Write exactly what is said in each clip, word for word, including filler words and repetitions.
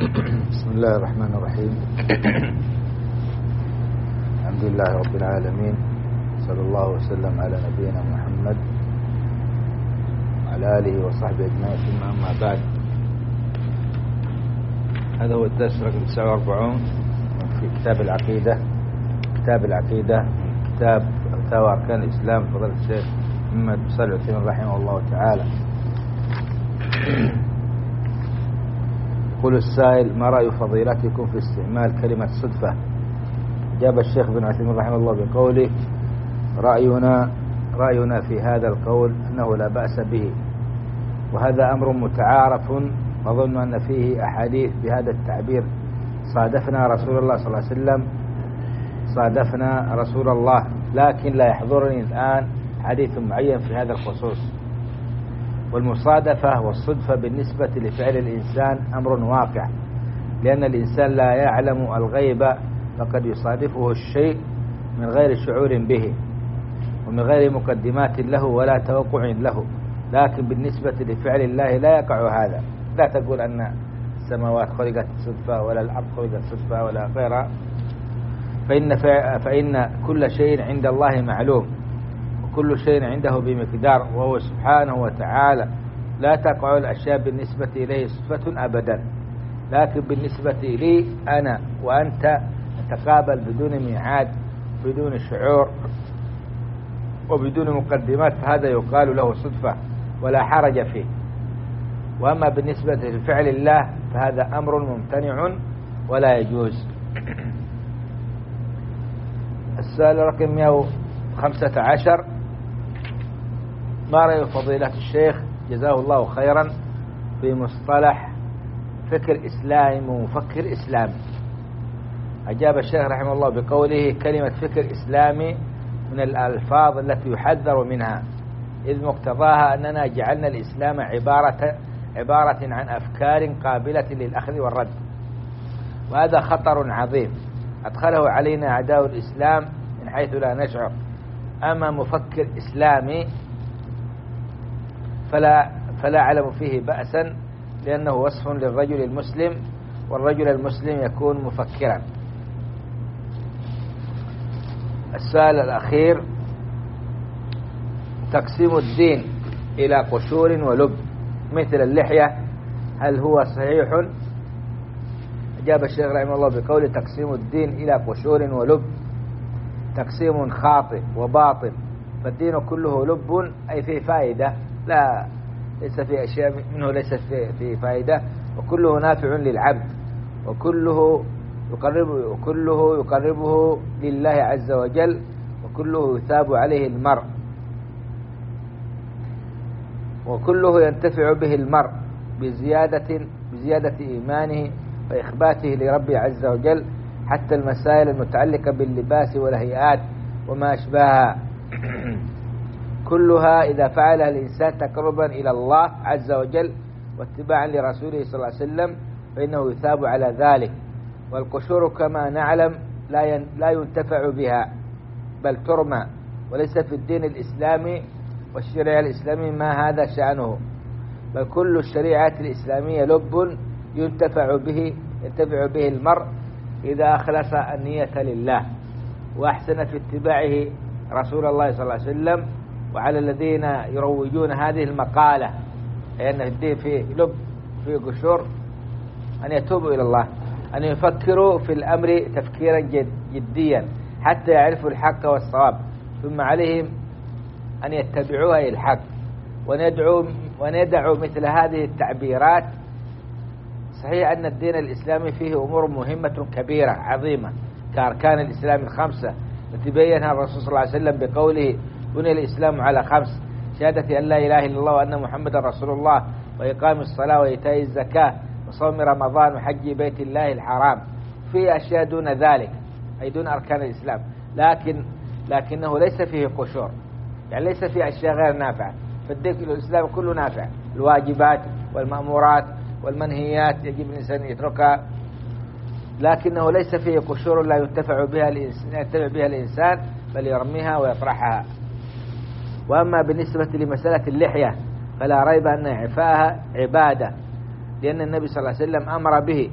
بسم الله الرحمن الرحيم. الحمد لله رب العالمين، صلى الله وسلم على نبينا محمد وعلى آله وصحبه أجمعين، ثم أما بعد. هذا هو الدرس رقم تسعة وأربعين في كتاب العقيدة كتاب العقيدة كتاب فتاوى أركان الإسلام فضيلة الشيخ محمد بن صالح العثيمين رحمه الله تعالى. يقول السائل: ما رأي فضيلتكم في استعمال كلمة صدفة؟ جاب الشيخ بن عثيمين رحمه الله بقوله: رأينا رأينا في هذا القول أنه لا بأس به، وهذا أمر متعارف، وظن أن فيه أحاديث بهذا التعبير. صادفنا رسول الله صلى الله عليه وسلم صادفنا رسول الله لكن لا يحضرني الآن حديث معين في هذا الخصوص. والمصادفة والصدفة بالنسبة لفعل الإنسان أمر واقع، لأن الإنسان لا يعلم الغيب، فقد يصادفه الشيء من غير شعور به ومن غير مقدمات له ولا توقع له. لكن بالنسبة لفعل الله لا يقع هذا. لا تقول أن السماوات خلقت صدفة ولا الأرض خلقت صدفة ولا غيرها، فإن, فإن كل شيء عند الله معلوم، وكل شيء عنده بمقدار، وهو سبحانه وتعالى لا تقع الأشياء بالنسبة إليه صدفة أبدا. لكن بالنسبة لي أنا وأنت نتقابل بدون ميعاد، بدون شعور وبدون مقدمات، فهذا يقال له صدفة ولا حرج فيه. وأما بالنسبة لفعل الله فهذا أمر ممتنع ولا يجوز. السؤال رقم مئة وخمسة عشر: ما رأي فضيلة الشيخ جزاه الله خيرا في مصطلح فكر إسلامي ومفكر إسلامي؟ أجاب الشيخ رحمه الله بقوله: كلمة فكر إسلامي من الألفاظ التي يحذر منها، إذ مقتضاها أننا جعلنا الإسلام عبارة عبارة عن أفكار قابلة للأخذ والرد، وهذا خطر عظيم أدخله علينا أعداء الإسلام من حيث لا نشعر. أما مفكر إسلامي فلا, فلا أعلم فيه بأسا، لأنه وصف للرجل المسلم، والرجل المسلم يكون مفكرا. السؤال الأخير: تقسيم الدين إلى قشور ولب مثل اللحية، هل هو صحيح؟ أجاب الشيخ رحمه الله بقول: تقسيم الدين إلى قشور ولب تقسيم خاطئ وباطل، فالدين كله لب أي فيه فائدة، لا ليس في أشياء منه ليس في فائدة، وكله نافع للعبد، وكله يقربه, وكله يقربه لله عز وجل، وكله يثاب عليه المرء، وكله ينتفع به المرء بزيادة, بزيادة إيمانه وإخباته لربه عز وجل، حتى المسائل المتعلقة باللباس والهيئات وما أشبهها كلها إذا فعلها الإنسان تقربا إلى الله عز وجل واتباعا لرسوله صلى الله عليه وسلم فإنه يثاب على ذلك. والقشور كما نعلم لا ينتفع بها بل ترمى، وليس في الدين الإسلامي والشريعة الإسلامية ما هذا شأنه، بل كل الشريعات الإسلامية لب ينتفع به ينتفع به المرء إذا أخلص النية لله وأحسن في اتباعه رسول الله صلى الله عليه وسلم. وعلى الذين يروجون هذه المقالة أن الدين فيه لب فيه قشور أن يتوبوا إلى الله، أن يفكروا في الأمر تفكيرا جد جديا حتى يعرفوا الحق والصواب، ثم عليهم أن يتبعوها إلى الحق، وندعوا وندعوا مثل هذه التعبيرات. صحيح أن الدين الإسلامي فيه أمور مهمة كبيرة عظيمة كأركان الإسلام الخمسة التي بينها الرسول صلى الله عليه وسلم بقوله: بني الإسلام على خمس: شهادة أن لا إله إلا الله وأن محمدا رسول الله، وإقام الصلاة وإيتاء الزكاة وصوم رمضان وحج بيت الله الحرام. في أشياء دون ذلك أي دون أركان الإسلام، لكن لكنه ليس فيه قشور، يعني ليس فيه أشياء غير نافعة. فالدين الإسلام كله نافع، الواجبات والمأمورات والمنهيات يجب الإنسان يتركها، لكنه ليس فيه قشور لا ينتفع بها الإنسان, ينتفع بها الإنسان بل يرميها ويطرحها. وأما بالنسبة لمسألة اللحية فلا ريب أن إعفاءها عبادة، لأن النبي صلى الله عليه وسلم أمر به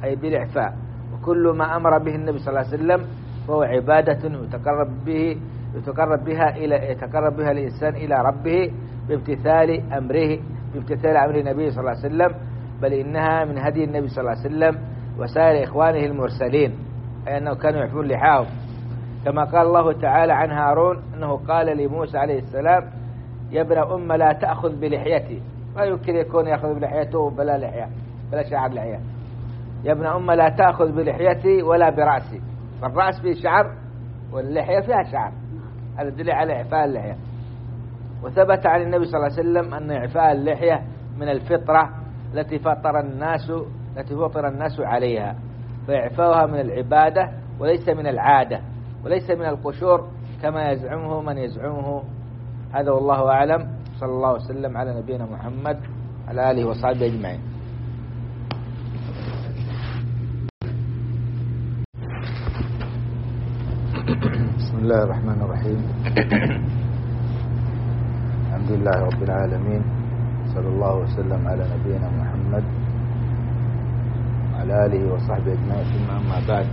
أي بالإعفاء. وكل ما أمر به النبي صلى الله عليه وسلم فهو عبادة يتقرب به يتقرب بها إلى يتقرب بها الإنسان إلى ربه بامتثال أمره بامتثال أمر النبي صلى الله عليه وسلم، بل إنها من هدي النبي صلى الله عليه وسلم وسائر إخوانه المرسلين، أي أنه كانوا يحفون لحاهم، كما قال الله تعالى عن هارون أنه قال لموسى عليه السلام: يا ابن أم لا تأخذ بلحيتي. لا يمكن يكون يأخذ بلحيته بلا لحية بلا شعر لحية. يا ابن أم لا تأخذ بلحيتي ولا برأسي. فالرأس فيه شعر واللحية فيها شعر، هذا دليل على إعفاء اللحية. وثبت عن النبي صلى الله عليه وسلم أن إعفاء اللحية من الفطرة التي فطر الناس التي فطر الناس عليها، فإعفاؤها من العبادة وليس من العادة وليس من القشور كما يزعمه من يزعمه. هذا والله أعلم. صلى الله وسلم على نبينا محمد على آله وصحبه أجمعين. بسم الله الرحمن الرحيم. الحمد لله رب العالمين، صلى الله وسلم على نبينا محمد وعلى آله وصحبه أجمعين. ثم أما بعد،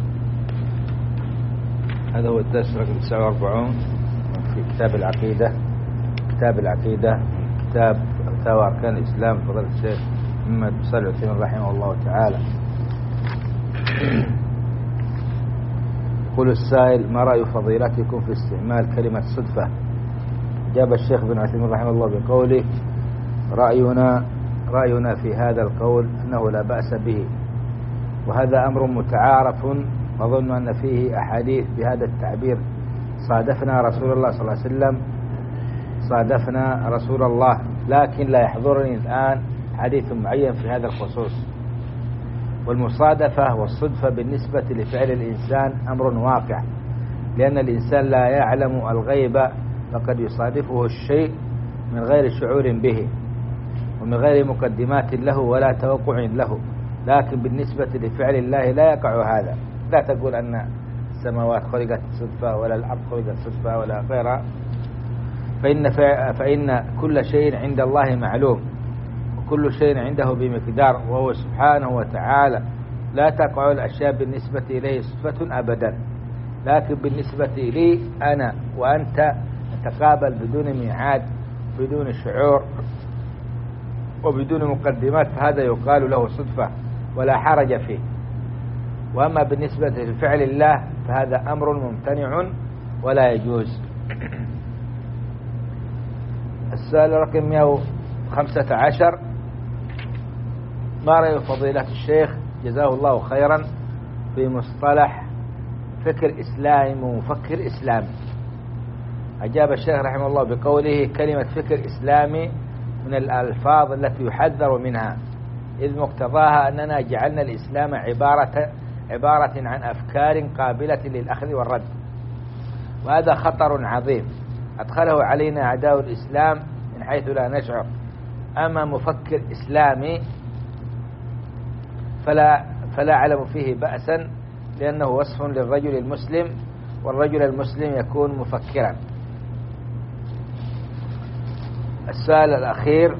هذا هو الدرس رقم تسعة وأربعين في كتاب العقيدة كتاب العقيدة كتاب فتاوى أركان الإسلام فضيلة الشيخ محمد بن صالح العثيمين رحمه الله تعالى. يقول السائل: ما رأي فضيلتكم في استعمال كلمة صدفة؟ جاب الشيخ بن عثيمين رحمه الله بقوله: رأينا رأينا في هذا القول أنه لا بأس به، وهذا أمر متعارف، وظن أن فيه أحاديث بهذا التعبير. صادفنا رسول الله صلى الله عليه وسلم صادفنا رسول الله لكن لا يحضرني الآن حديث معين في هذا الخصوص. والمصادفة والصدفة بالنسبة لفعل الإنسان أمر واقع، لأن الإنسان لا يعلم الغيب، فقد يصادفه الشيء من غير شعور به ومن غير مقدمات له ولا توقع له. لكن بالنسبة لفعل الله لا يقع هذا. لا تقول أن السماوات خلقت صدفة ولا الأرض خلقت صدفة ولا غيرها، فإن, فإن كل شيء عند الله معلوم، وكل شيء عنده بمقدار، وهو سبحانه وتعالى لا تقع الأشياء بالنسبة إليه صدفة أبدا. لكن بالنسبة لي أنا وأنت نتقابل بدون ميعاد، بدون شعور وبدون مقدمات، فهذا يقال له صدفة ولا حرج فيه. وأما بالنسبة لفعل الله فهذا أمر ممتنع ولا يجوز. السؤال رقم مئة وخمسة عشر: ما رأي فضيلة الشيخ جزاه الله خيرا في مصطلح فكر إسلامي ومفكر إسلامي؟ أجاب الشيخ رحمه الله بقوله: كلمة فكر إسلامي من الألفاظ التي يحذر منها، إذ مقتضاها أننا جعلنا الإسلام عبارة عبارة عن أفكار قابلة للأخذ والرد، وهذا خطر عظيم أدخله علينا أعداء الإسلام من حيث لا نشعر. أما مفكر إسلامي فلا فلا أعلم فيه بأسا، لأنه وصف للرجل المسلم، والرجل المسلم يكون مفكرا. السؤال الأخير: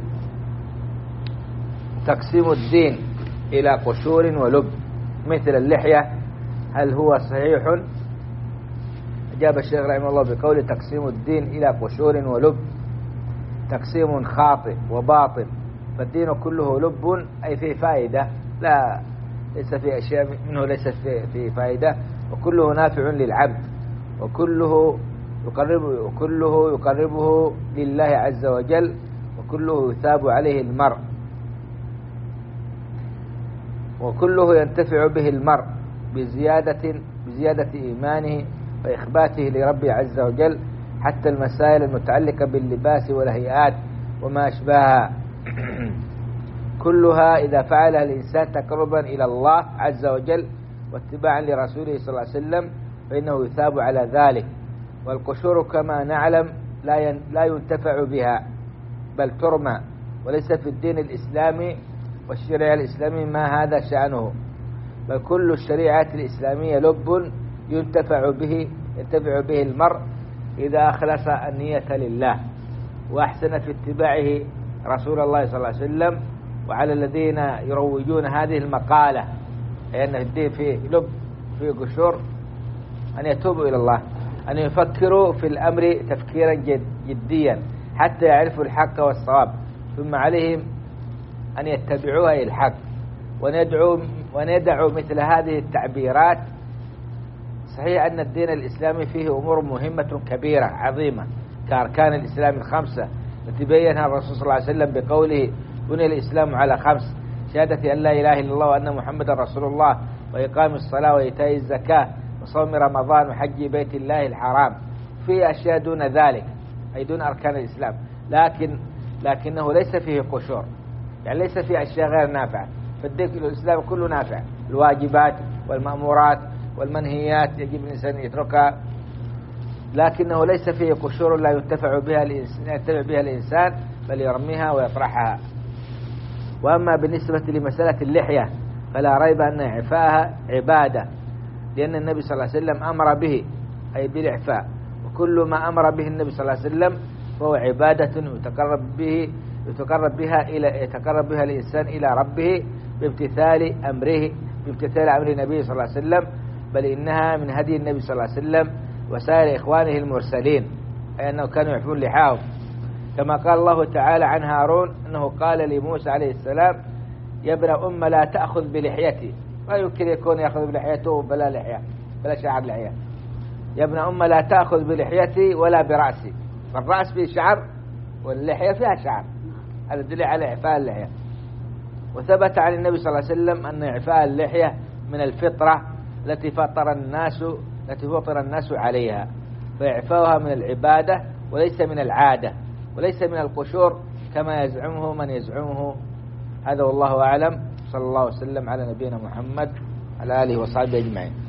تقسيم الدين إلى قشور ولب مثل اللحية هل هو صحيح؟ أجاب الشيخ رحمه الله بقول: تقسيم الدين إلى قشور ولب تقسيم خاطئ وباطل، فالدين كله لب أي فيه فائدة، لا ليس في أشياء منه ليست فيه فائدة، وكله نافع للعبد، وكله يقرب وكله يقربه لله عز وجل، وكله يثاب عليه المرء، وكله ينتفع به المرء بزيادة بزيادة إيمانه وإخباته لربه عز وجل، حتى المسائل المتعلقة باللباس والهيئات وما أشبهها كلها إذا فعلها الإنسان تقربا إلى الله عز وجل واتباعا لرسوله صلى الله عليه وسلم فإنه يثاب على ذلك. والقشور كما نعلم لا لا ينتفع بها بل ترمى، وليس في الدين الإسلامي والشريعة الإسلامي ما هذا شأنه، بل كل الشريعات الإسلامية لب ينتفع به ينتفع به المرء إذا أخلص النية لله وأحسن في اتباعه رسول الله صلى الله عليه وسلم. وعلى الذين يروجون هذه المقالة أي أن الدين فيه لب فيه قشور، أن يتوبوا إلى الله، أن يفكروا في الأمر تفكيرا جد جديا حتى يعرفوا الحق والصواب، ثم عليهم أن يتبعوها إلى الحق، وندعوا وندعوا مثل هذه التعبيرات. صحيح أن الدين الإسلامي فيه أمور مهمة كبيرة عظيمة كأركان الإسلام الخمسة التي بينها الرسول صلى الله عليه وسلم بقوله: بني الإسلام على خمس: شهادة أن لا إله إلا الله وأن محمدا رسول الله، وإقام الصلاة وإيتاء الزكاة وصوم رمضان وحج بيت الله الحرام. في أشياء دون ذلك أي دون أركان الإسلام، لكن لكنه ليس فيه قشور، يعني ليس فيه أشياء غير نافعة. فالدين الإسلام كله نافع، الواجبات والمأمورات والمنهيات يجب الإنسان يتركها، لكنه ليس فيه قشور لا ينتفع بها الإنسان, ينتفع بها الإنسان بل يرميها ويطرحها. وأما بالنسبة لمسألة اللحية فلا ريب أن إعفاءها عبادة، لأن النبي صلى الله عليه وسلم أمر به أي بالإعفاء، وكل ما أمر به النبي صلى الله عليه وسلم فهو عبادة يتقرب به يتقرب بها إلى يتقرب بها الإنسان إلى ربه بامتثال أمره بامتثال أمر النبي صلى الله عليه وسلم، بل إنها من هدي النبي صلى الله عليه وسلم وسائر إخوانه المرسلين، أي أنه كانوا يعفون لحاهم، كما قال الله تعالى عن هارون أنه قال لموسى عليه السلام: يا ابن أم لا تأخذ بلحيتي. ما يمكن يكون يأخذ بلحيته بلا لحية بلا شعر لحية. يا ابن أم لا تأخذ بلحيتي ولا برأسي، فالرأس فيه شعر واللحية فيها شعر، هذا دليل على إعفاء اللحية. وثبت عن النبي صلى الله عليه وسلم أن إعفاء اللحية من الفطرة التي فطر الناس التي فطر الناس عليها، فإعفاؤها من العبادة وليس من العادة وليس من القشور كما يزعمه من يزعمه. هذا والله أعلم. صلى الله وسلم على نبينا محمد على آله وصحبه أجمعين.